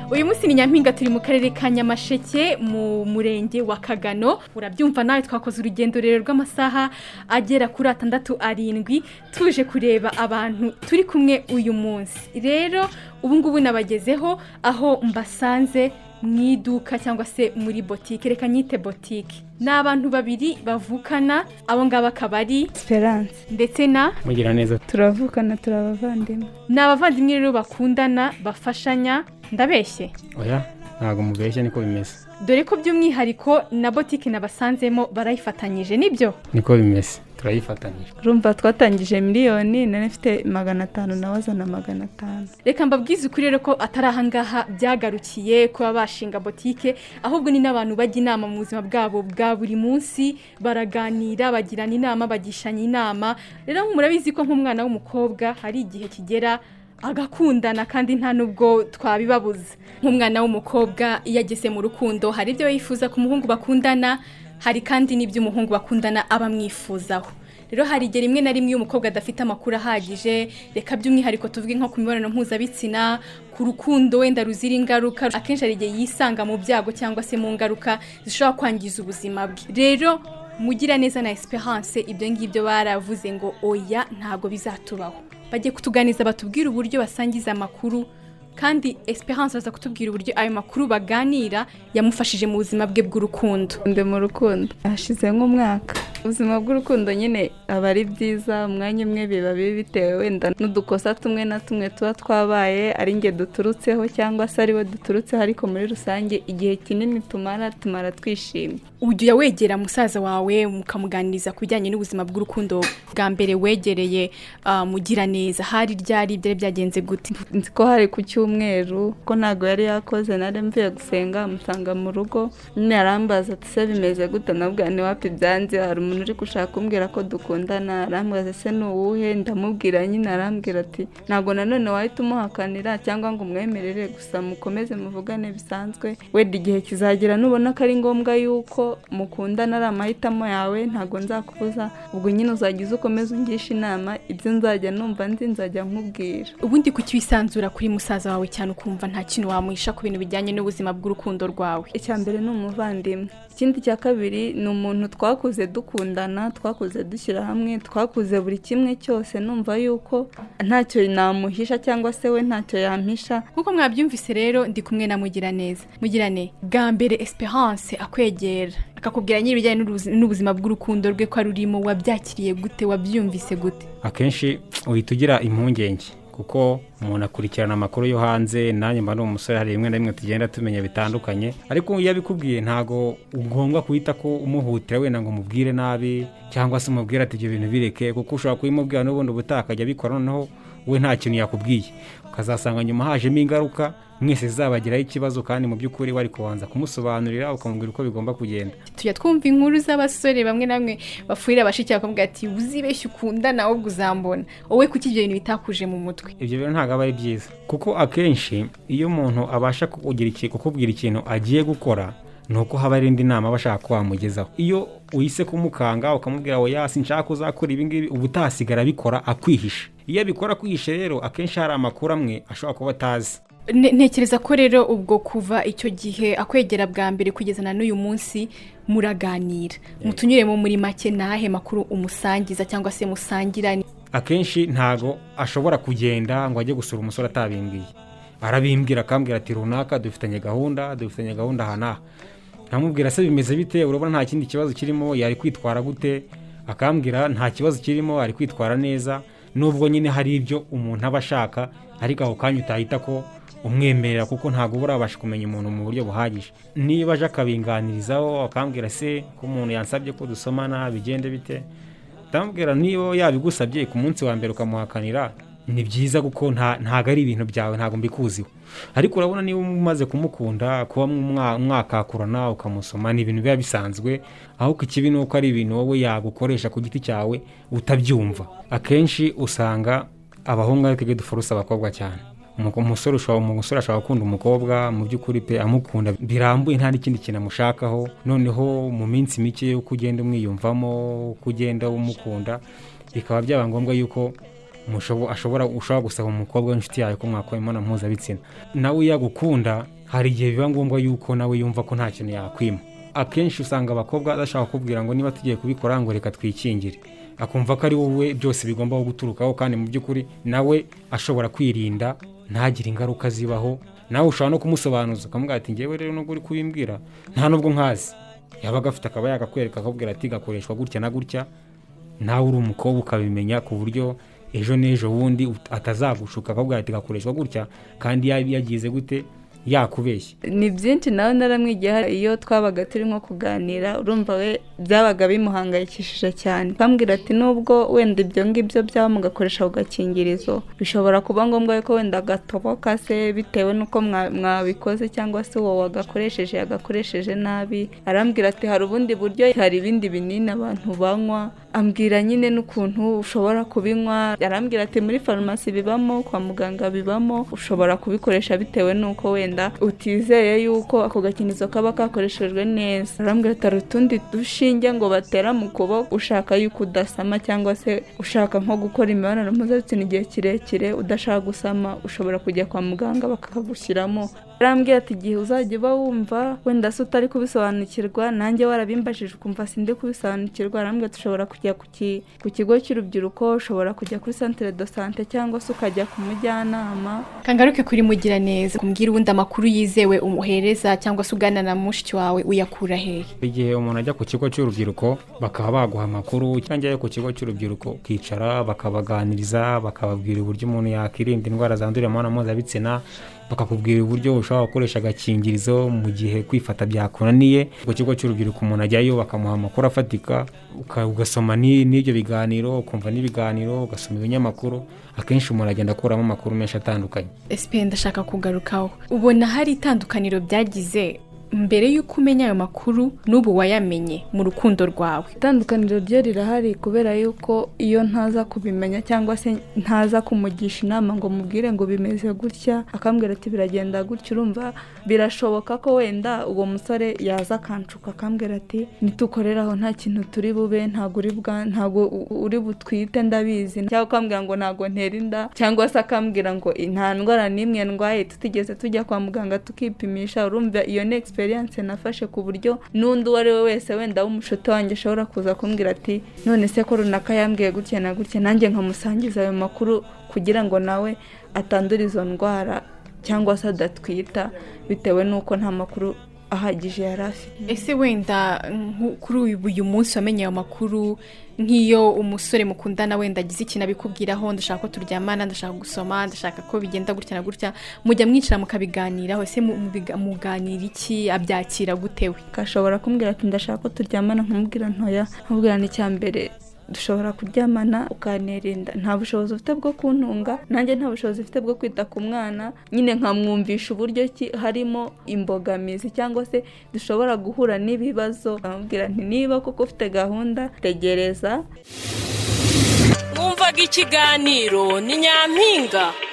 uyu munsi ni Nyampinga turi mu karere ka Nyamasheke mu murenge wa Kagano. Urabyumva nawe twakoze urugendo rero rw'amasaha agera kuri 6-7 tuje kureba abantu turi kumwe uyu munsi. Rero ubu ngubu nabagezeho aho mbasanze mwiduka cyangwa se muri boutique, reka nyite boutique. Na abantu babiri bavukana, abo ngaba kabari Esperance ndetse na Mugira neza. turavukana turabavandimwe. Ni abavandimwe rero bakundana, bafashanya. Ndabeshye? Oya, ntago mubeshye niko bimeze. Dore ko by'umwihariko na boutique nabasanzemo barayifatanyije, nibyo? Niko bimeze. Turayifatanyije. Urumva twatangije miliyoni nane mfite 500 nawazana 500. Reka mbabwize ukuri rero ko atari ahangaha byagarukiye kuba bashinga boutique, ahubwo ni n'abantu bajya inama mu buzima bwabo bwa buri munsi, baraganira, bagirana inama, bagishanya inama. Rero murabizi ko nk'umwana w'umukobwa hari igihe kigera agakundana kandi nta nubwo twabibabuza. Nk'umwana w'umukobwa iyo ageze mu rukundo hari ibyo yifuza ku muhungu bakundana, hari kandi n'ibyo umuhungu bakundana aba mwifuzaho. Rero hari igihe rimwe na rimwe umukobwa adafite amakuru ahagije, reka by'umwihariko tuvuge nko ku mibonano mpuzabitsina, ku rukundo wenda ruzira ingaruka, akenshi hari igihe yisanga mu byago cyangwa se mu ngaruka zishobora kwangiza ubuzima bwe. Rero Mugira neza na Esperance ibyo ngibyo baravuze ngo oya ntago bizatubaho. Bagiye kutuganiza batubwira uburyo basangiza amakuru, kandi Esperance aza kutubwira uburyo ayo makuru baganira yamufashije mu buzima bwe bw'urukundo. Nde mu rukundo hashize nk'umwaka. Ubuzima bw'urukundo nyine aba ari byiza, umwanya umwe biba bitewe wenda n'udukosa tumwe na tumwe tuba twabaye ari nge duturutseho cyangwa se ari we duturutseho, ariko muri rusange igihe kinini tumara twishimye. Ujya wegera musaza wawe mukamuganiriza ku bijyanye n'ubuzima bw'urukundo bwa mbere wegereye Mugira neza, hari ryari byari byagenze gute? Nzi ko hari ku cyumweru ko ntago yari yakoze, nari mvuye gusenga musanga mu rugo, nyine arambaza ati se bimeze gute, nabwo ni wapi byanze, hari umuntu uri gushaka kumbwira ko dukundana, arambaza se n'uwuhe, ndamubwira, nyine arambwira ati ntago nanone wahita umuhakanira cyangwa ngo umwemerere, gusa mukomeze muvugane bisanzwe, wenda igihe kizagera nubona ko ari ngombwa yuko mukundana ari amahitamo yawe, ntago nzakubuza, ubwo nyine uzagize ukomeza ungisha inama, ibyo nzajya numva nzajya nkubwira. Ubundi kuki wisanzura kuri musaza wawe cyane ukumva nta kintu wamuhisha ku bintu bijyanye n'ubuzima bw'urukundo rwawe? Icyambere ni umuvandimwe, ikindi cya kabiri ni umuntu twakuze dukundana, twakuze dushyira hamwe, twakuze buri kimwe cyose, numva yuko ntacyo namuhisha cyangwa se we ntacyo yampisha. Nkuko mwabyumvise rero ndi kumwe na Mugira neza. Mugirane, bwa mbere Esperance akwegera akakubwira nyiri bijyanye n'ubuzima bw'urukundo rwe ko arurimo, wabyakiriye gute, wabyumvise gute? Akenshi uhita ugira impungenge kuko umuntu akurikirana amakuru yo hanze, nanjye mba n'umusore hari rimwe na rimwe tugenda tumenya bitandukanye, ariko iyo abikubwiye ntago ugomba kuhita ko umuhutira wenda ngo mubwire nabi cyangwa se umubwire ati ibyo bintu bireke, kuko ushobora kubimubwira n'ubundi ubutakajya bikora, noneho we nta kintu yakubwiye, ukazasanga nyuma hajemo ingaruka mwese zabagiraho ikibazo, kandi mu by'ukuri wari kubanza kumusobanurira ukamubwira uko bigomba kugenda. Tujya twumva inkuru z'abasore bamwe namwe bafurira abashiki bakamubwira ati uzibeshye ukundana ahubwo uzambona, wowe kuki ibyo bintu bitakuje mu mutwe? Ibyo bintu ntabwo aba ari byiza, kuko akenshi iyo umuntu abasha kukubwira ikintu agiye gukora, nuko haba ari indi nama bashaka ko wamugezaho. Iyo uhise kumukanga ukamubwira oya sinshaka uzakora ibi ngibi, ubutasigara bikora akwihisha. Iyo abikora akwihishe rero akenshi hari amakuru amwe ashobora kuba atazi. Ntekereza ko rero ubwo kuva icyo gihe akwegera bwa mbere kugeza na n'uyu munsi muraganira, mutunyuremo muri make nahe makuru umusangiza cyangwa se musangira? Akenshi ntago ashobora kugenda ngo ajye gusura umusore atabimbwiye, arabimbwira akambwira ati runaka dufitanye gahunda hana, nkamubwira se bimeze bite, urabona nta kindi kibazo kirimo, yari kwitwara gute, akambwira nta kibazo kirimo, ari kwitwara neza, nubwo nyine hari ibyo umuntu aba ashaka, ariko aho kanya utahita ko umwemerera kuko ntago burabasha kumenya umuntu mu buryo buhagije. Niba aje akabinganirizaho akambwira se ko umuntu yansabye ko dusomana bigende bite, ndamubwira niba yabigusabye ku munsi wa mbere ukamuhakanira ni byiza kuko ntago ari ibintu byawe, ntago mbikuziho, ariko urabona niba umaze kumukunda kuba mwakakurana ukamusoma ni ibintu biba bisanzwe, aho ku kibi nuko ari ibintu wowe yagukoresha ku giti cyawe utabyumva. Akenshi usanga abahungu ariko dufurusa abakobwa cyane, umusore ashobora gukunda umukobwa mu by'ukuri pe amukunda birambuye nta n'ikindi kintu amushakaho, noneho mu minsi mike yo kugenda umwiyumvamo, kugenda umukunda, bikaba byaba ngombwa yuko ushobora gusaba umukobwa w'inshuti yawe ko mwakora imibonano mpuzabitsina, nawe yagukunda hari igihe biba ngombwa yuko nawe yumva ko nta kintu yakwima. Akenshi usanga abakobwa adashaka kubwira ngo niba tugiye kubikora ngo reka twikingire, akumva ko ari wowe byose bigomba guturukaho, kandi mu by'ukuri nawe ashobora kwirinda ntagire ingaruka zibaho. Nawe ushobora no kumusobanuza ukamubwira ati ngewe rero nubwo uri kubimbwira nta nubwo nkazi, yabaga afite akaba yakakwereka akakubwira ati gakoreshwa gutya na gutya, nawe uri umukobwa ukabimenya ku buryo ejo n'ejo bundi atazagushuka akakubwira ati gakoreshwa gutya kandi yagize gute yakubeshye. Ni byinshi nawe naramwigiye iyo twabaga turi nko kuganira, urumva we byabaga bimuhangayikishije cyane, akambwira ati nubwo wenda ibyo ngibyo byaba mugakoresha ugakingirizo bishobora kuba ngombwa ko wenda gatoboka se bitewe n'uko mwabikoze cyangwa se uwo yagakoresheje nabi. Arambwira ati hari ubundi buryo, hari ibindi binini abantu banywa, ambwira nyine n'ukuntu ushobora kubinywa. Arambwira ati muri farumasi bibamo, kwa muganga bibamo, ushobora kubikoresha bitewe n'uko wenda utizeye yuko ako gakinizo kaba kakoreshejwe neza. Arambwira ati utundi dushinge ngo batera mu kuboko ushaka yuko udasama, cyangwa se ushaka nko gukora imibonano mpuzabitsina igihe kirekire udashaka gusama, ushobora kujya kwa muganga bakakagushyiramo. Arambwira ati igihe uzajya uba wumva wenda se utari kubisobanukirwa, nanjye warabimbajije ukumva sindi kubisobanukirwa, arambwira ati ushobora kujya ku kigo cy'urubyiruko, ushobora kujya kuri centre de santé, cyangwa se ukajya ku mujyanama. Kangaruke kuri Mugiraneza, kumbwira ubundi amakuru yizewe umuhereza cyangwa se ugana na mushiki wawe uyakura hehe? Igihe umuntu ajya ku kigo cy'urubyiruko bakaba baguha amakuru, cyangwa ku kigo cy'urubyiruko ukicara bakabaganiriza, bakababwira uburyo umuntu yakirinda indwara zandurira mu mibonano mpuzabitsina, bakakubwira uburyo ushobora gukoresha agakingirizo mu gihe kwifata byakunaniye. Ku kigo cy'urubyiruko umuntu ajyayo bakamuha amakuru afatika, ugasoma n'ibyo biganiro, ukumva n'ibiganiro, ugasoma ibinyamakuru. Akenshi umuntu agenda akuramo amakuru menshi atandukanye. SP ndashaka kugarukaho, ubona hari itandukaniro byagize mbere y'uko umenya ayo makuru n'ubu wayamenye mu rukundo rwawe? Itandukaniro ryo rirahari, kubera yuko iyo ntaza kubimenya cyangwa se ntaza kumugisha inama ngo mubwire ngo bimeze gutya, akambwira ati biragenda gutya, urumva birashoboka ko wenda uwo musore yaza akancuka akambwira ati nitukoreraho nta kintu turi bube, ntago uri butwite ndabizi, cyangwa akambwira ngo ntago ntera inda, cyangwa se akambwira ngo nta ndwara n'imwe ndwaye tutigeze tujya kwa muganga tukipimisha. Urumva iyo experience nafashe ku buryo n'undi uwo ari we wese wenda w'umushuti wanjye ashobora kuza kumbwira ati none se ko runaka yambwiye gutya na gutya, nanjye nkamusangiza ayo makuru kugira ngo nawe atandura izo ndwara cyangwa se adatwita, bitewe n'uko nta makuru ahagije yari afite. Ese wenda kuri uyu munsi wamenye ayo makuru, nk'iyo umusore mukundana wenda agize ikintu abikubwiraho, ndashaka ko turyamana, ndashaka gusoma, ndashaka ko bigenda gutya na gutya, mujya mwicara mukabiganiraho, ese muganira iki, abyakira gutewe? Kashobora kumbwira ati ndashaka ko turyamana, nkamubwira ntoya, nkubwira n'icyambere dushobora kuryamana ukanerinda, nta bushobozi ufite bwo kuntunga, nanjye nta bushobozi ufite bwo kwita ku mwana, nyine nkamwumvisha uburyo ki harimo imbogamizi cyangwa se dushobora guhura n'ibibazo. Amubwira nti niba koko ufite gahunda tegereza. Mwumvaga ikiganiro ni Nyampinga.